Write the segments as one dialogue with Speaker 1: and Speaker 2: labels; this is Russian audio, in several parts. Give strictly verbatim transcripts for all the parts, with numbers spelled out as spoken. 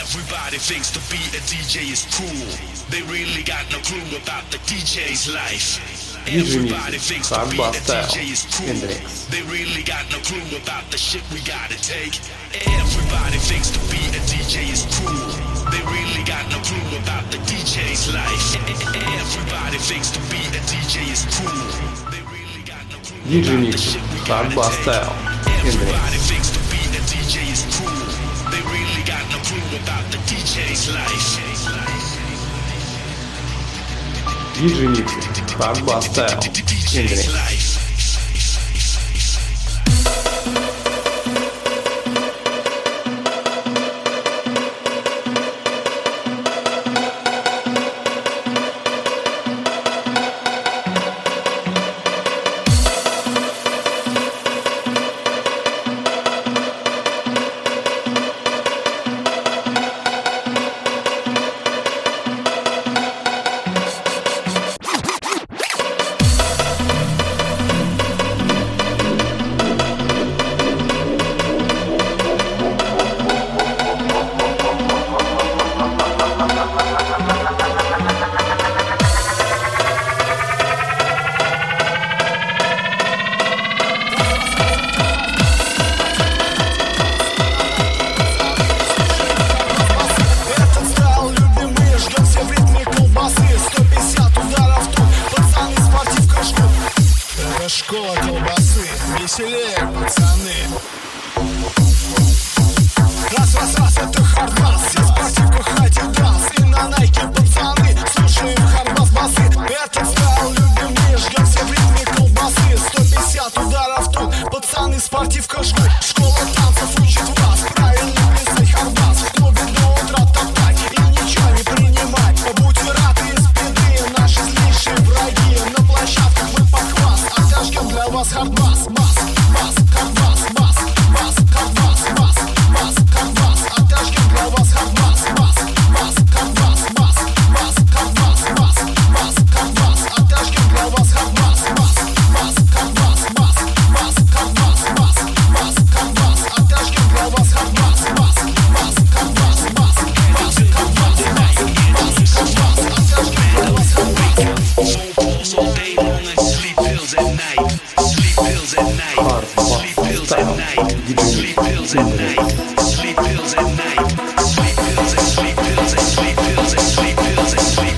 Speaker 1: Everybody thinks to be a ди джей is cool. They really got no clue about the ди джей's life. Everybody thinks to be a ди джей is cool. They really got no clue about the shit we gotta take. Everybody thinks to be a ди джей is cool. They really got no clue about the ди джей's life. Everybody thinks to be a ди джей is cool. They really got no clue about the shit we gotta take. Everybody thinks to be a ди джей is cool. They really got no clue about the ди джей's life.
Speaker 2: ди джей Mixer, Hardbass Style, Hendrix.
Speaker 3: Школа колбасы, веселее, пацаны. Раз, раз, раз, это хардбас. Все спортивка хай-дидас. И на найке, пацаны, слушаем хардбас басы. Этот стайл любим мы, ждем все в ритме колбасы. сто пятьдесят ударов тут, пацаны, спортивка жгут. Школа танцев учит вас правильно плясать хардбас. В клубе до утра топтать и ничего не принимать. Будьте рады из беды, наши злейшие враги. На площадках мы похвас, отожгем для вас хардбас. Бас, бас, хардбас, бас, бас, хардбас, бас, бас, хардбас. Отожгем для вас хардбас. Бас, бас, хардбас, бас, бас, хардбас, бас, бас, хардбас. Отожгем для вас хардбас. Бас, бас, хардбас, бас, бас, хардбас, бас, бас, хардбас. Отожгем для вас хардбас. Бас, бас, хардбас, бас, бас, хардбас, бас, бас, хардбас. Отожгем для вас хардбас.
Speaker 1: Phone calls all day long and sleep pills at night. Sleep pills at night. Sleep pills at night. Sleep pills at night. Sleep pills at night. Sleep pills and sleep pills and sleep pills and sleep pills and sleep.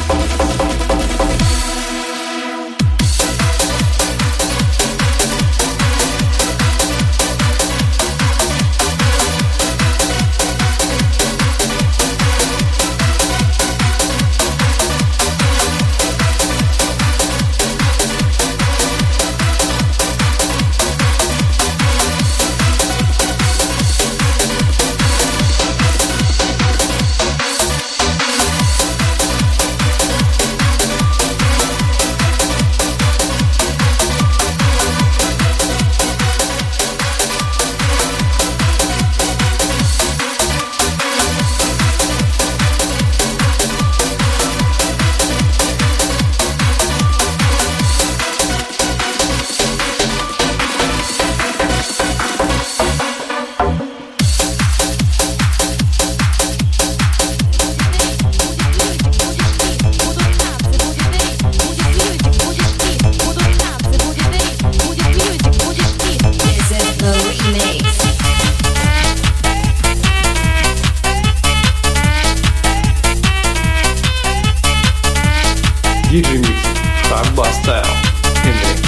Speaker 2: ди джей Mixer, Hardbass Style, Hendrix.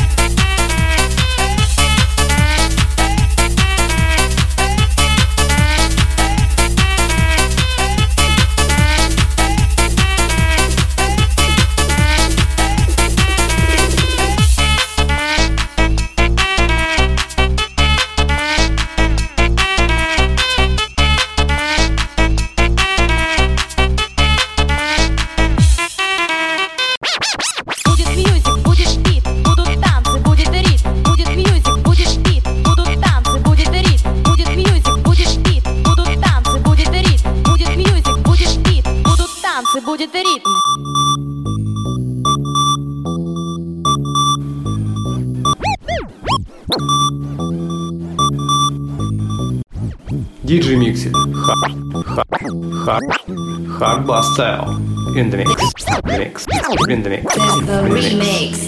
Speaker 4: Будет ритм.
Speaker 2: ди джей Mixer, Hard. Hardbastyle in the mix. Mix. In the mix.
Speaker 4: The remix.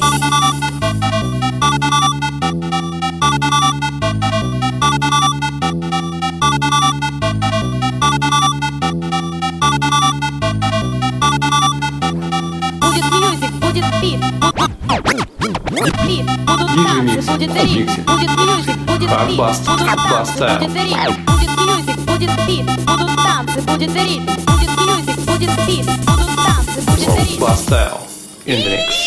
Speaker 5: Будет мьюзик, будет бит. Бит, будут танцы, будет ритм. Будет мьюзик, будет бит. Будут танцы, будет ритм. Будет мьюзик, будет бит. Будут танцы, будет ритм. Будет мьюзик, будет бит. Будут танцы, будет ритм.
Speaker 2: Hardbastyle in the mix.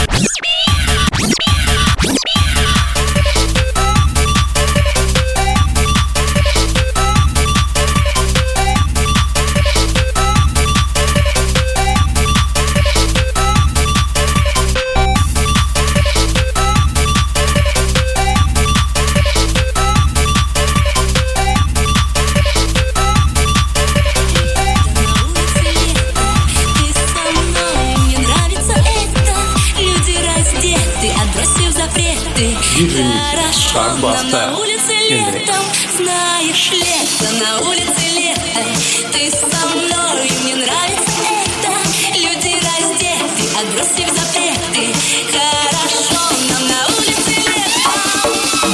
Speaker 4: Хорошо, нам на улице летом, знаешь, лето, на улице лето. Ты со мной, мне нравится это. Люди раздеты, отбросив запреты. Хорошо, нам на улице летом.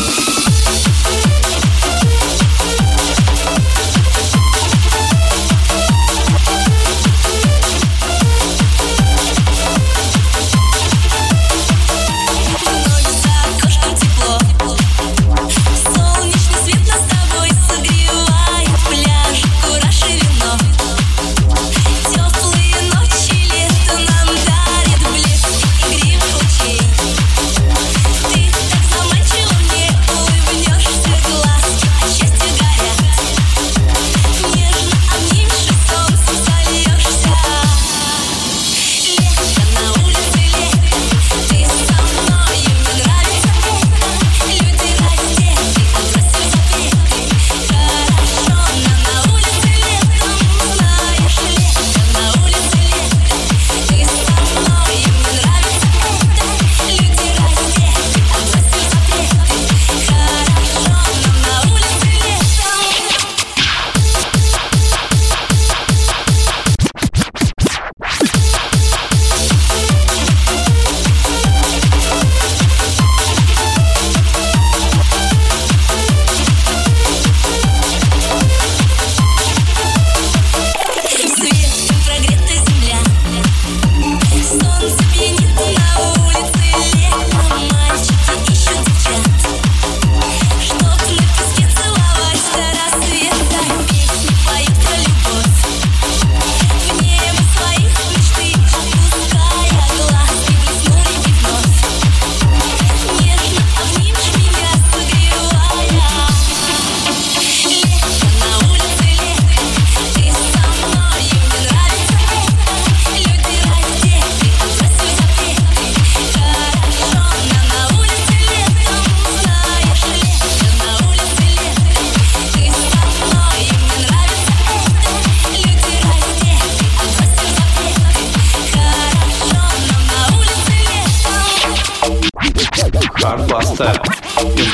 Speaker 2: Hardbastyle in the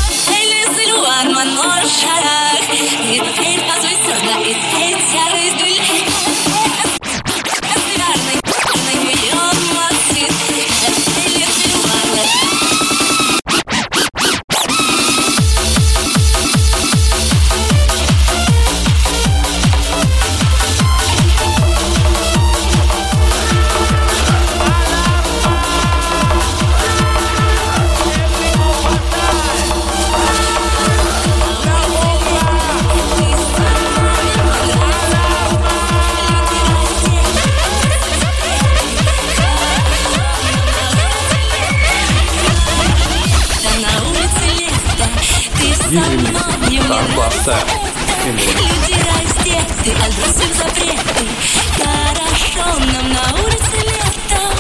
Speaker 2: mix. Hardbastyle in the mix.
Speaker 4: Люди раздеты, отбросив запреты. Хорошо, нам на улице летом.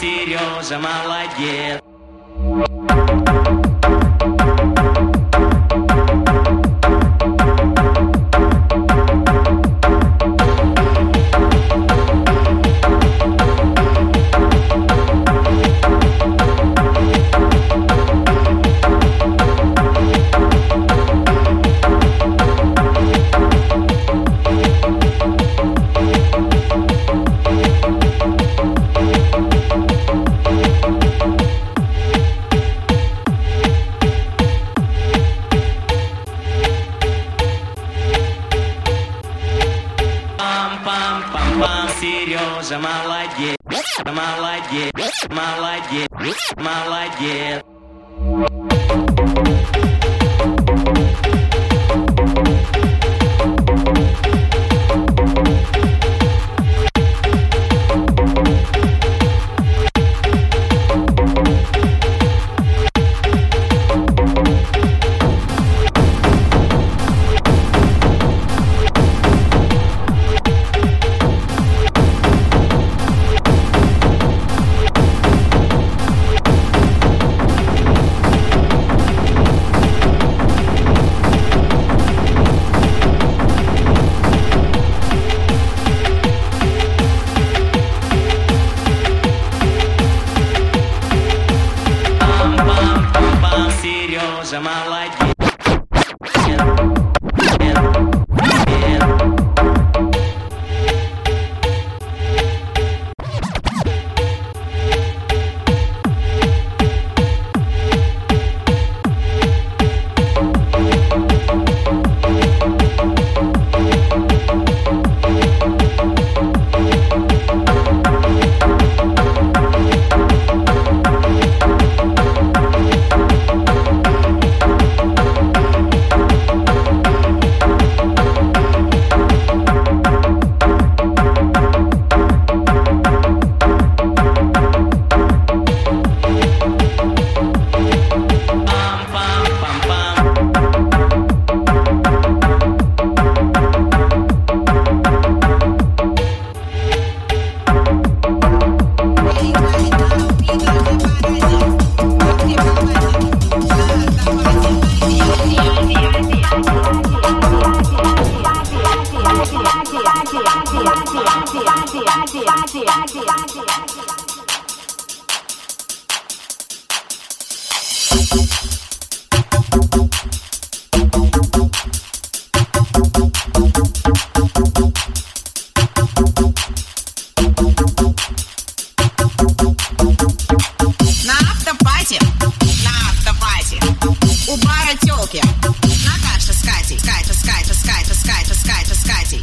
Speaker 6: Сережа, молодец. Сережа, молодец, молодец, молодец, молодец. Сережа, молодец.
Speaker 7: Наташа с Катей, Катя с Катей, с Катей, с Катей, с Катей, с Катей.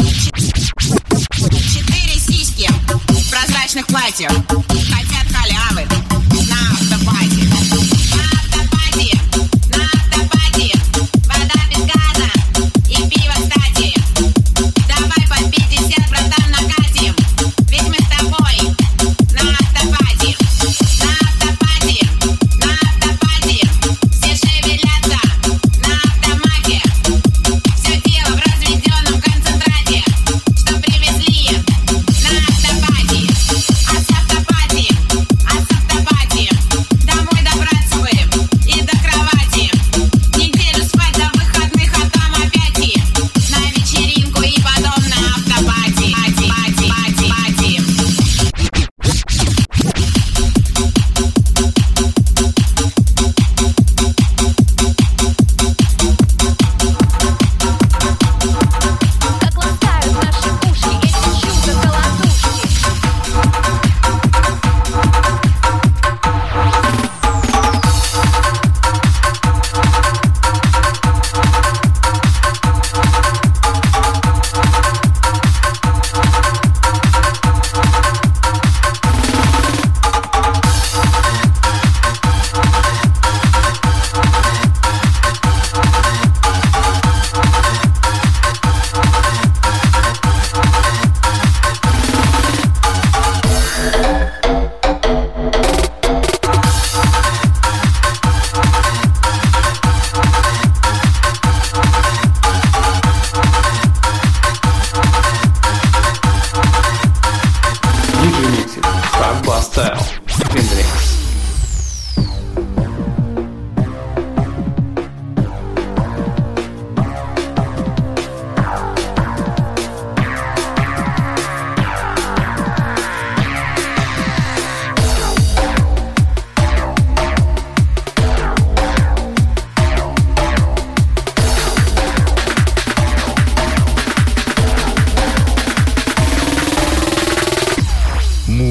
Speaker 7: Четыре сиськи в прозрачных платьях хотят халявы на автопате. На автопате, на автопате, вода без газа и пиво, кстати. Давай по пятьдесят, братан, накатим, ведь мы с тобой на автопате. На автопате, на автопате, все шевелятся на автомате. Все дело в разведенном концентрате, что привезли на автопате. А с автопати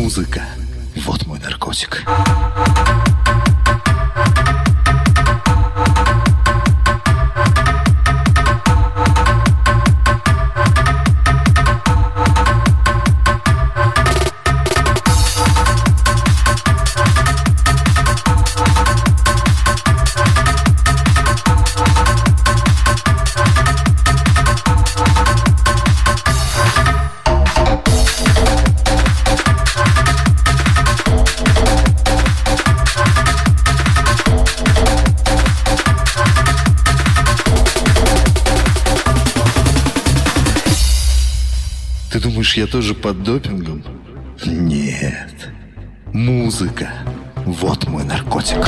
Speaker 8: Музыка — вот мой наркотик. Ты думаешь, я тоже под допингом? Нет. Музыка — вот мой наркотик.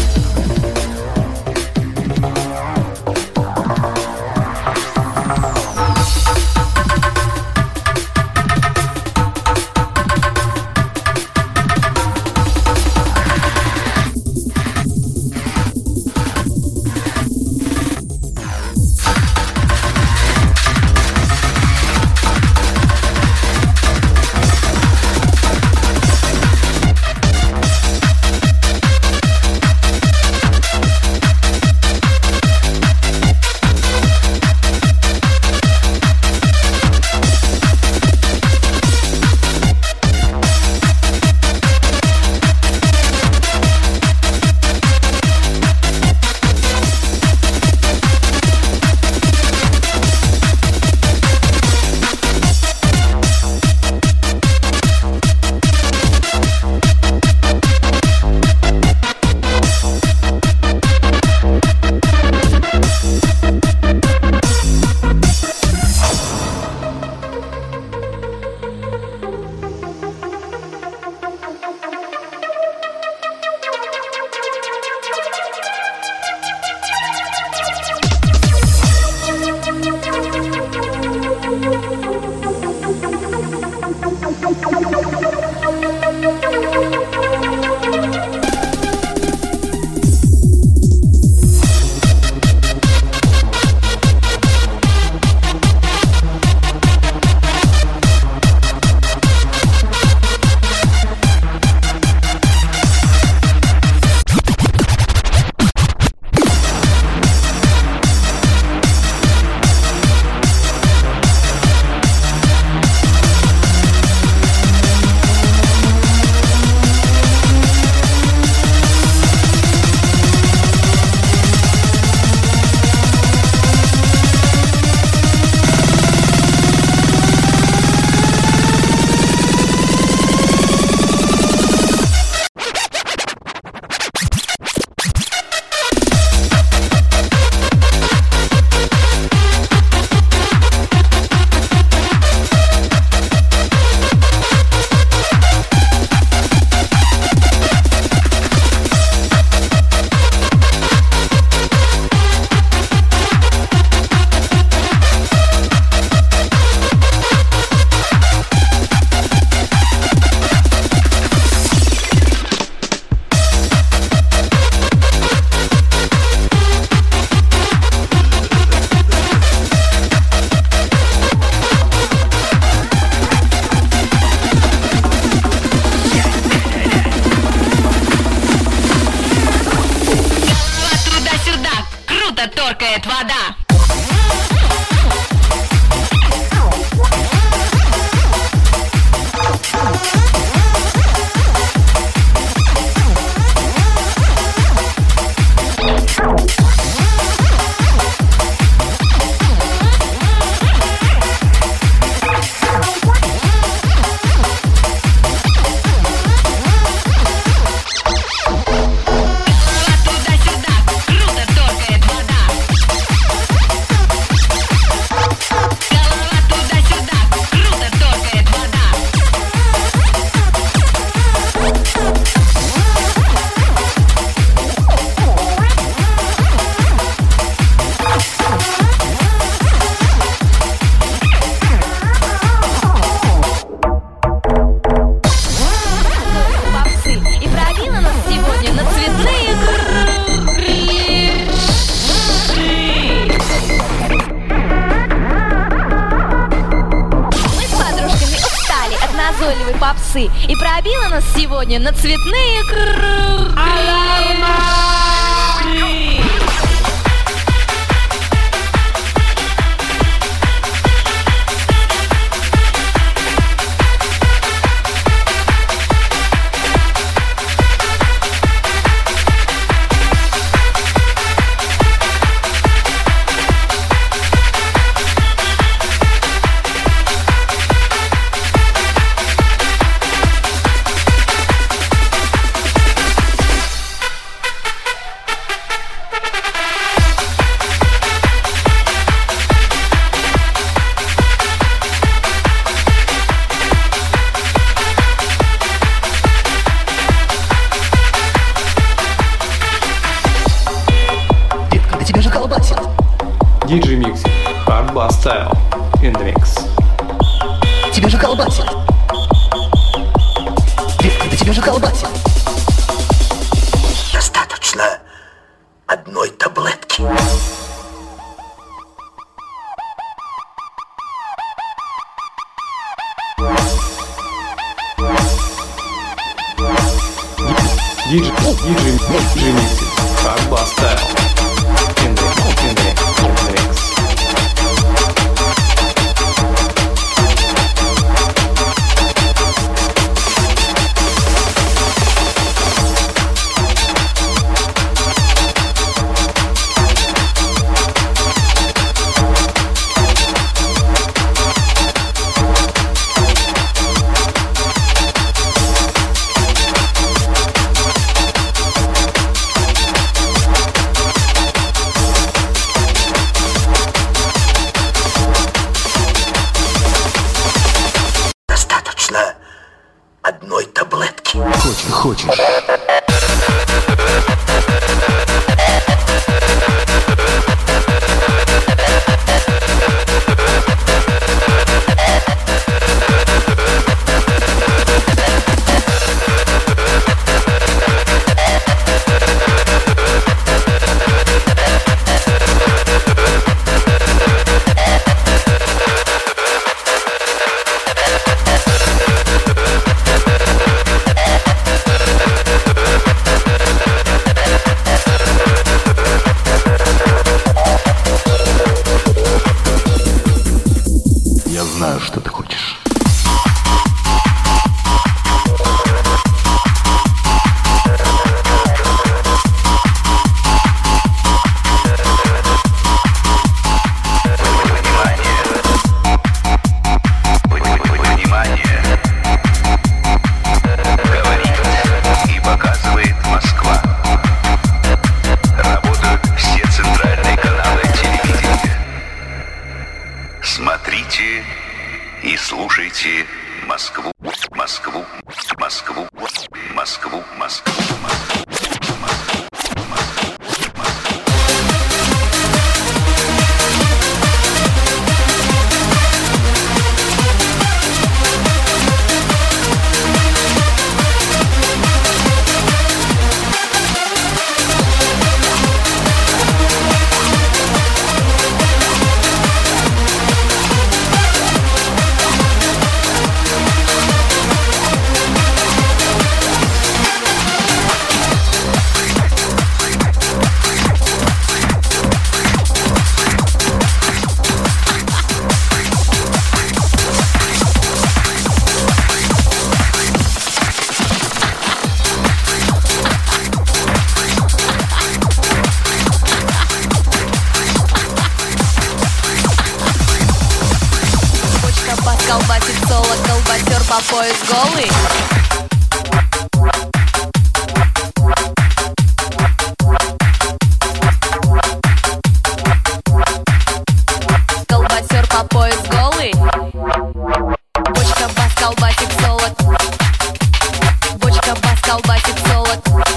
Speaker 7: торкает вода.
Speaker 4: Туда-сюда, круто торкает вода.
Speaker 5: басы. И пробила нас сегодня на цветные круги.
Speaker 2: диджей Mixi, Hard Bass Style in the Mix.
Speaker 9: Тебя же колбасит. Детка, да тебя же колбасит. Достаточно одной таблетки.
Speaker 2: Диджей Mixi, Hard Bass Style in the Mix, in the Mix, in the Mix.
Speaker 9: Одной таблетки. Хочешь, хочешь. Я знаю, что ты хочешь.
Speaker 10: Смотрите и слушайте Москву, Москву, Москву, Москву, Москву, Москву, Москву, Москву.
Speaker 5: Колбасит соло, колбасер по пояс голый. Колбасер по пояс голый. Бочка бас колбасит соло. Бочка бас колбасит соло.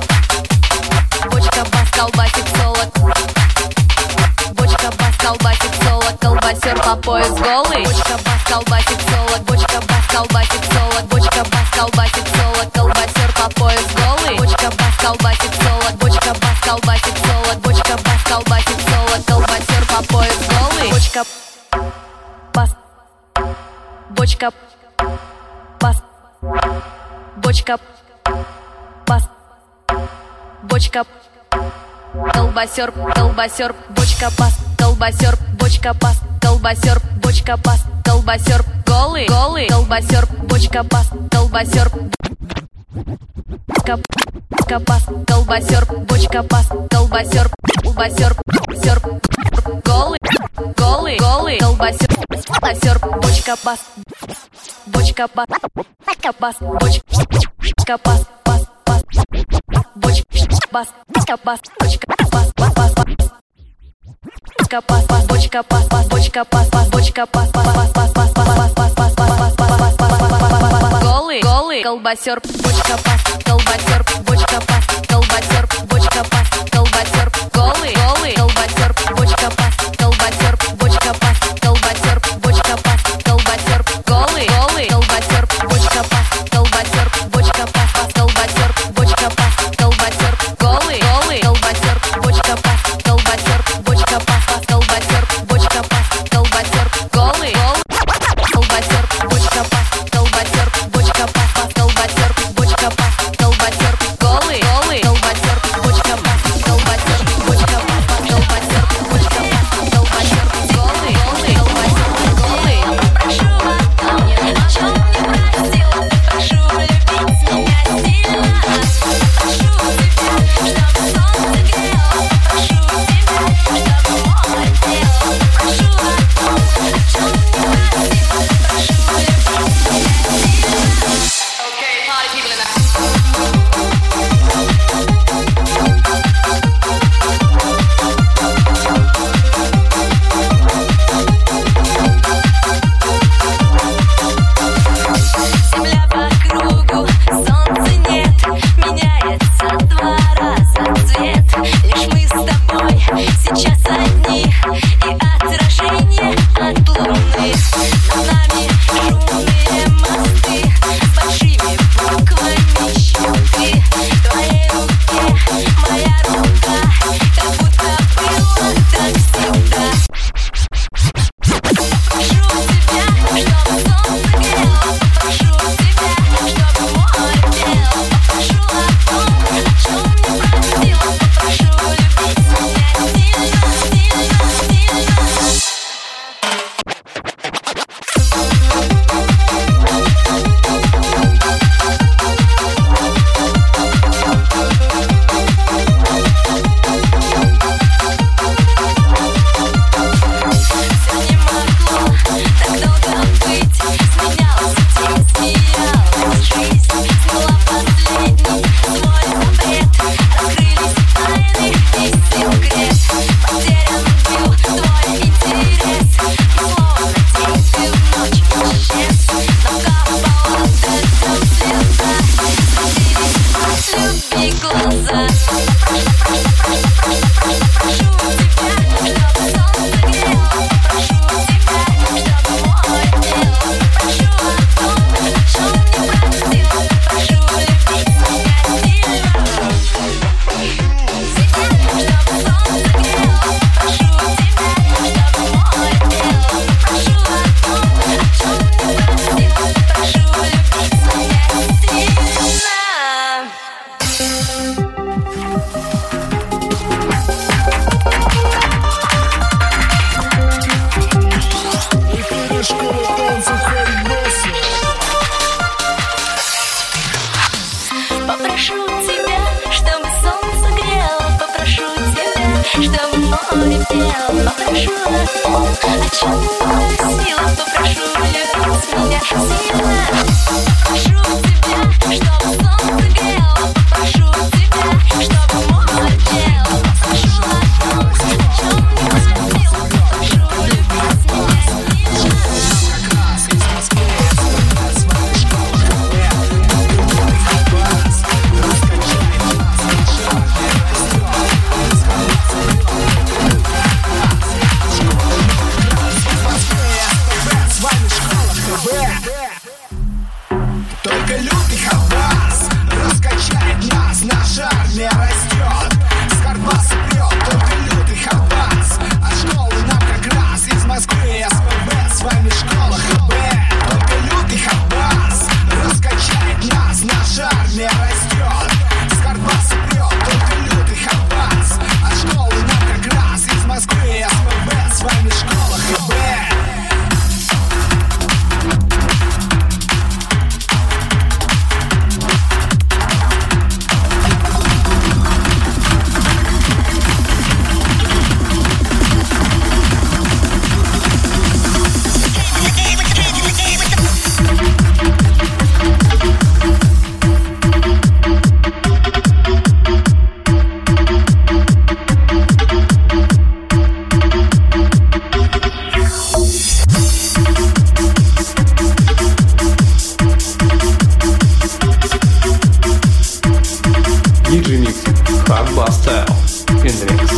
Speaker 5: Бочка бас колбасит соло. Бочка бас колбасит соло. Колбасер по пояс голый. Бочка бас колбасит соло. Бочка бас колбасит соло. Бочка бас колбасит соло. Колбасер по пояс голый. Бочка бас колбасит соло. Бочка бас колбасит соло. Бочка бас колбасит соло. Колбасер по пояс голый. Бочка бас. Бочка бас.
Speaker 4: бочка, пас, бочка, колбасер, колбасер, бочка, пас, колбасер, бочка, пас, колбасер, бочка, пас, колбасер, голый, голый, колбасер, бочка, пас, колбасер, капас, колбасер, бочка, пас, колбасер, колбасер, сер, голый, голый, голый, колбасер, колбасер, бочка, пас, бочка, пас, капас, бочка, пас, пас, пас, бочка, пас, капас, бочка, пас, пас, пас, пас. Пас, пас, бочка, пас, пас, бочка, пас, пас, бочка, пас, пас, пас, пас, пас, пас, пас, пас, пас, пас, пас, пас, голый, голый, колбасер, бочка, пас, колбасер, бочка, пас, колбасер, бочка, пас, колбасер, голый, голый, колбасер, бочка, пас, колбасер, бочка, пас, колбасер, бочка, пас, колбасер, голый, голый, колбасер, бочка, пас, колбасер, бочка, пас, колбасер, бочка, пас, колбасер, голый, голый, колбасер, бочка, пас, колбасер, бочка, пас, колбасер, бочка, пас, колбасер, голый, голый, колбасер, бочка, пас, колбасер, бочка, пас, колбасер, бочка, пас, колбасер, голый, голый, колбасер, бочка, пас, колбасер, бочка, пас, колбасер, бочка, пас, колбасер, голый, голый, колбасер, голый. Прошу вас, помни, о чем не просил, прошу любить меня сильно, прошу тебя, чтобы солнце грело, прошу тебя, чтобы море пело, прошу вас, помни, о чем не просил, прошу любить меня сильно. Okay, party people in the Земля по кругу, солнца нет, меняется два раза цвет. Лишь мы с тобой сейчас одни, и отражение от луны. Над нами шумные мосты с большими буквами щиты. В твоей руке моя рука, как будто было так всегда. Прошу тебя, чтобы солнце грело, прошу тебя, чтобы море пело, прошу о том, о чем не просил, прошу любить меня сильно, сильно, сильно. Все не могло так долго быть, сменялся день, смеялась жизнь, смела последний свой запрет, раскрылись тайны и секрет, потерян был твой интерес, и словно день ты в ночь исчез, но капала дождем слеза, светились от любви глаза. Прошу тебя, чтобы солнце грело, прошу тебя, чтобы море пело, прошу о том, о чем не просил, прошу любить меня сильно. Чтобы солнце грело, прошу тебя, чтобы море пело, прошу о том, о чем не просил, прошу любить меня сильно.
Speaker 3: Школа танцев Харибаса.
Speaker 4: Попрошу тебя, чтобы солнце грело, попрошу тебя, чтобы море пело, попрошу о том, о чем не просила, попрошу любить меня сильно. Попрошу тебя, чтобы солнце грело, попрошу тебя, чтобы море пело, попрошу о том, о чем не просила, попрошу любить меня сильно.
Speaker 3: С вами школа ХБ. Только лютый хабас. не растет. С хардбаса прет только лютый хардбас. От школы наркограсс, из Москвы СМБ, с вами школа ХБ.
Speaker 2: диджей Mixit, Hard Bass Style, in the mix.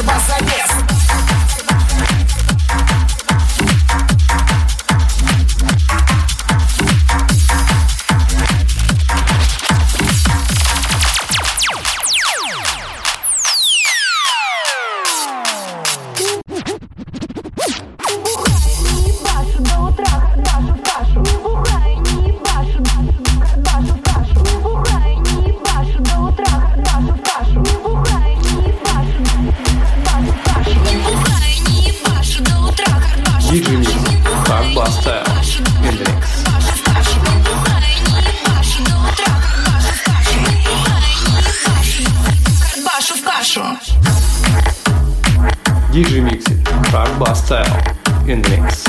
Speaker 3: Харбасовец.
Speaker 2: диджей Mix, Hardbass Style, in the mix. диджей Mix, Hardbass Style, in the mix.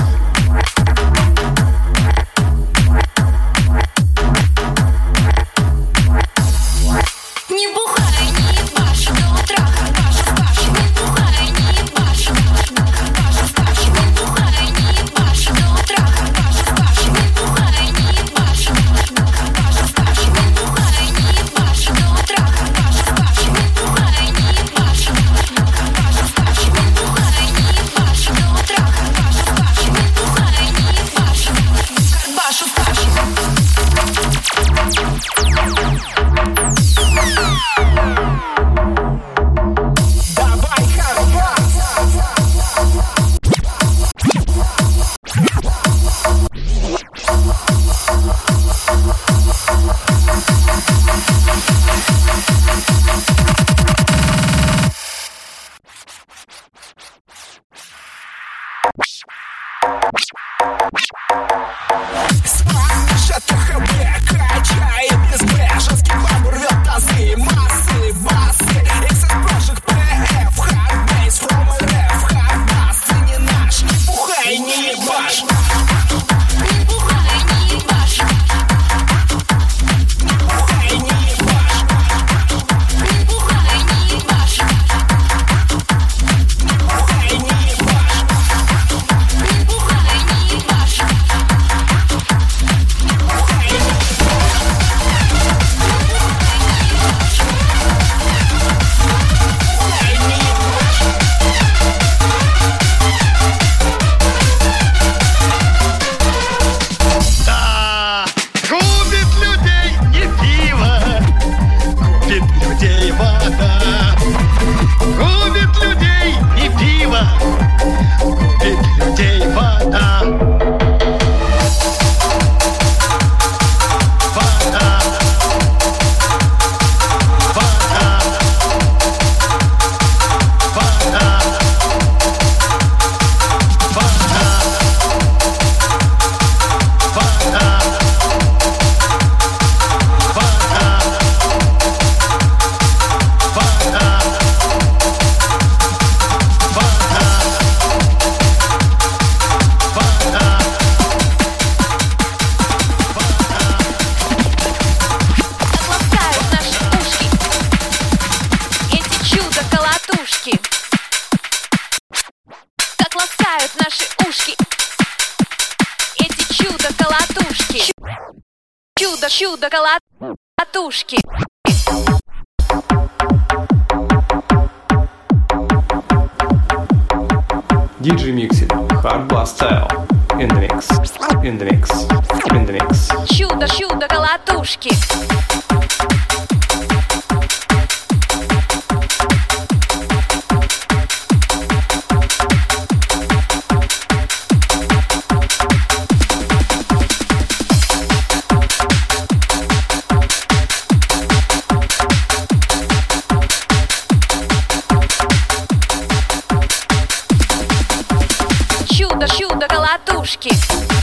Speaker 5: Чудо-колотушки.
Speaker 2: диджей Mix, Hardbass Style, in the mix, in the mix, in the mix.
Speaker 5: Чудо, чудо-колотушки. Чудо-колотушки.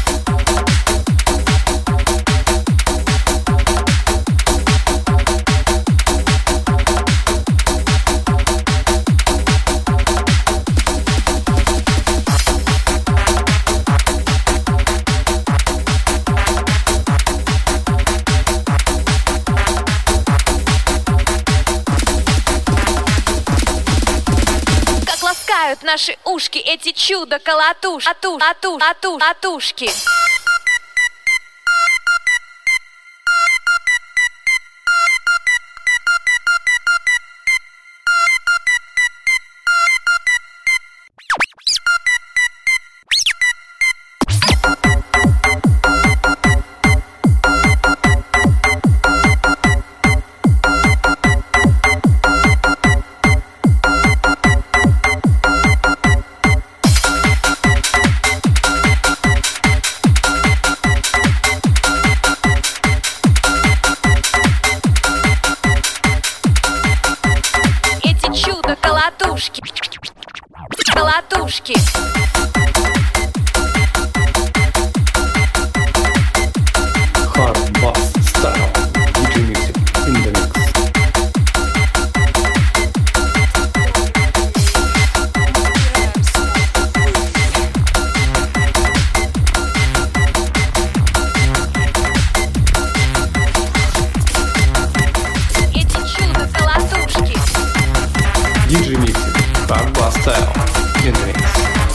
Speaker 5: Наши ушки, эти чудо-колотушки, ату, ату, ату, атушки. колотушки.
Speaker 2: Hard Bass Style ди джей Music in the mix.
Speaker 5: Эти чудо колотушки.
Speaker 2: ди джей Music Hard Bass Style in the mix.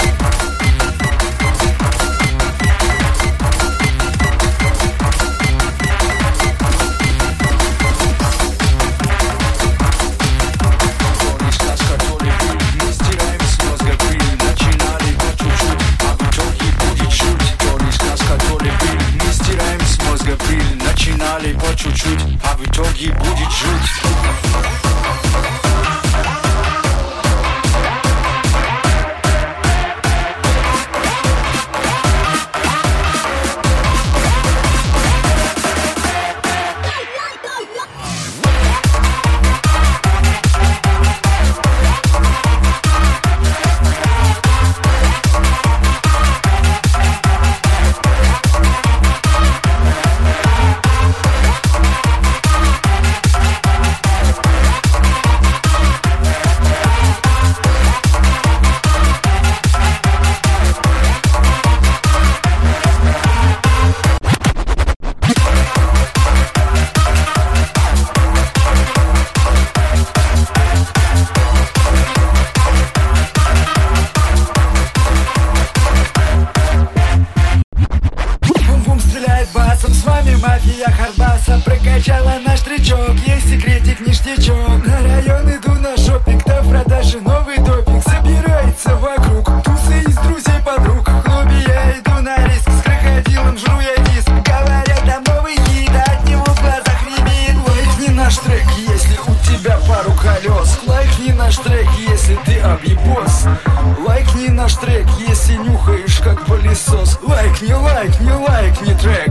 Speaker 11: Начинали по чуть-чуть, а в итоге будет жуть. С вами мафия Хардбаса прокачала наш тречок. Есть секретик, ништячок. На район иду на шопинг, до продажи новый допинг. Собирается вокруг тусы из друзей подруг. В клубе я иду на риск, с крокодилом жру я диск. Говорят, там новый хит, от него в глазах рябит. Лайкни наш трек, если у тебя пару колес. Лайкни наш трек, если ты объебос. Лайкни наш трек, если нюхаешь как пылесос. Лайкни, лайкни, лайкни трек.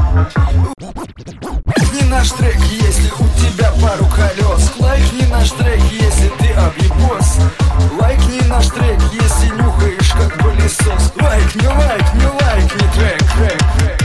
Speaker 11: Лайкни наш трек, если у тебя пару колес. Лайкни наш трек, если ты объебос. Лайкни наш трек, если нюхаешь как пылесос. Лайкни, лайкни, лайкни трек, трек, трек.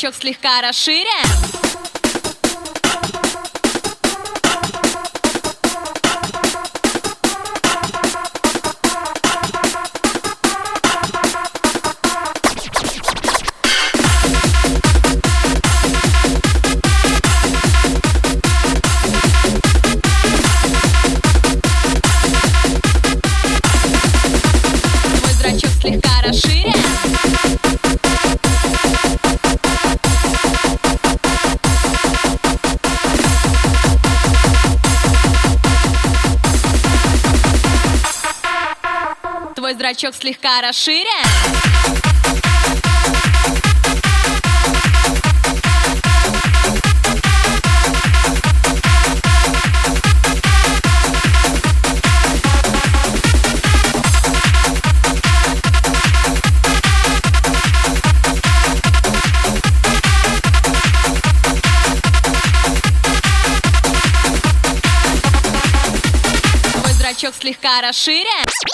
Speaker 4: зрачок слегка расширен. Слегка расширен. Твой зрачок слегка расширен. Зрачок слегка расширен.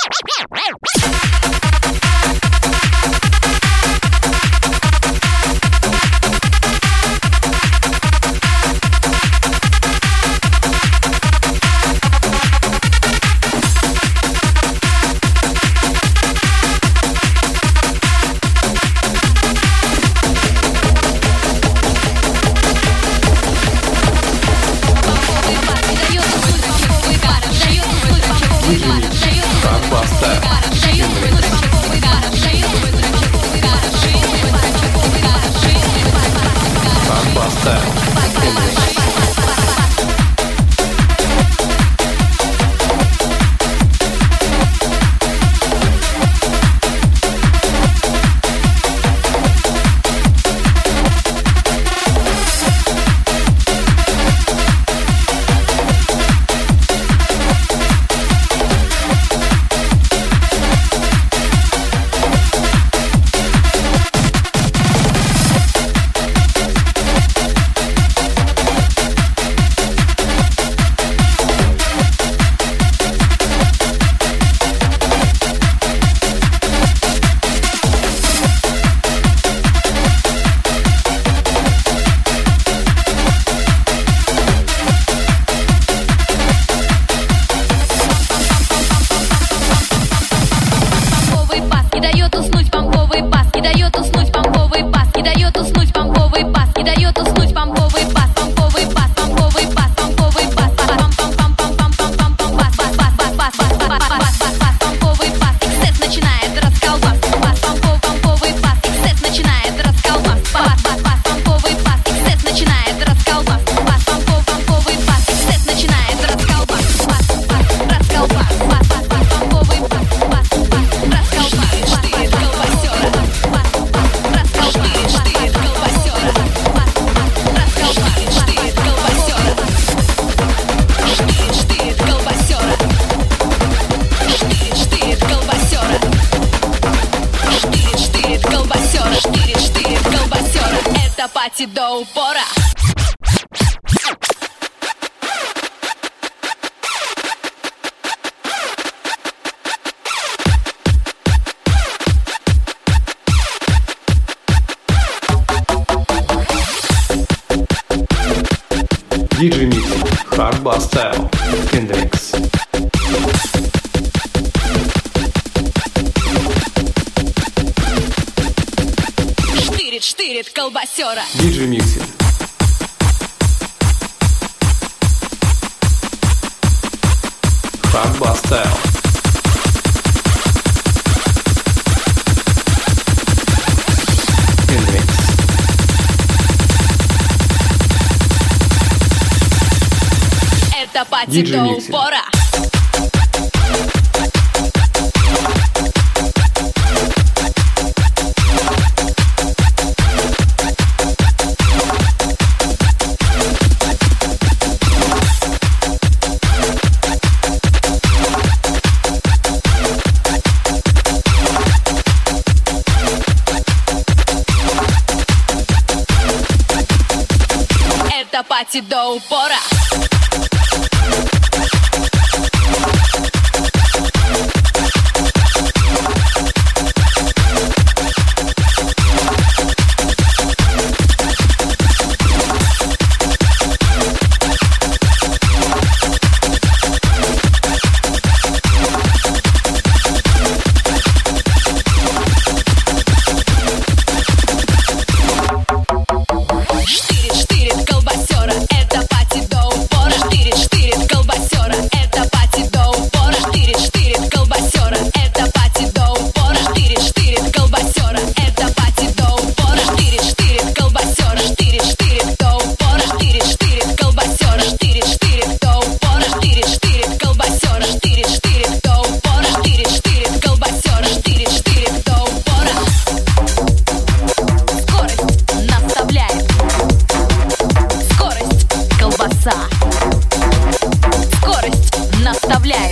Speaker 4: Пати до упора.
Speaker 2: диджей Mixing, Hard Bass Style, Hendrix.
Speaker 4: Штырит, штырит колбасера.
Speaker 2: диджей Mixing. Hard Bass Style. Hendrix.
Speaker 4: Это пати до упора. Это пати до упора.
Speaker 5: колбаса. Скорость наставляет.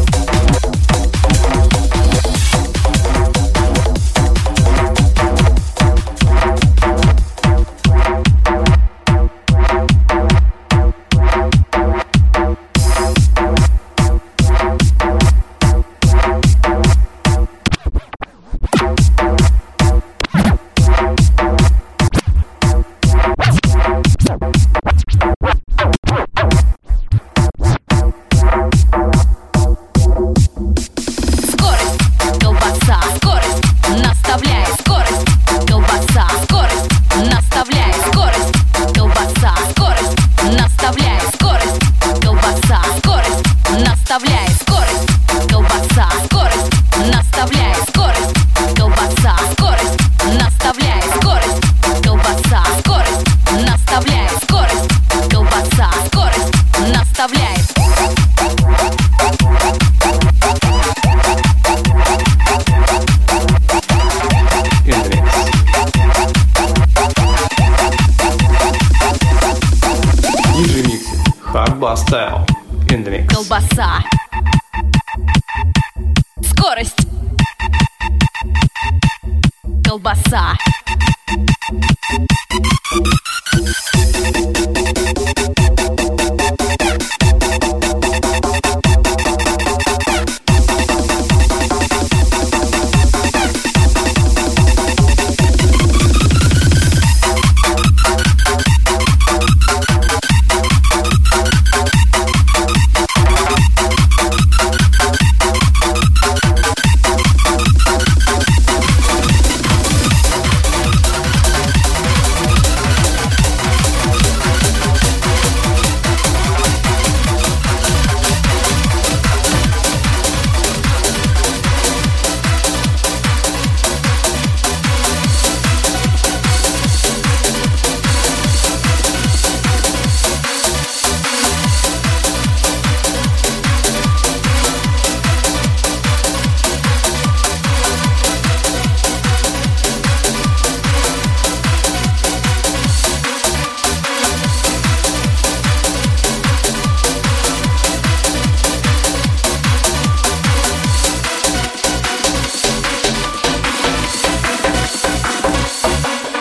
Speaker 2: Style in the mix.
Speaker 5: Колбаса. Скорость. Колбаса.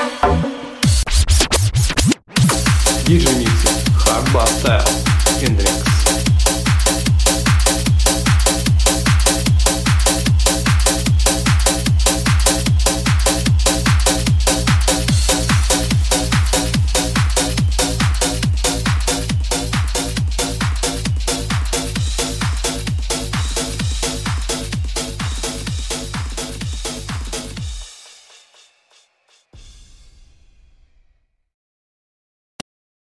Speaker 2: ди джей Mixi Hard Bass Style in the mix.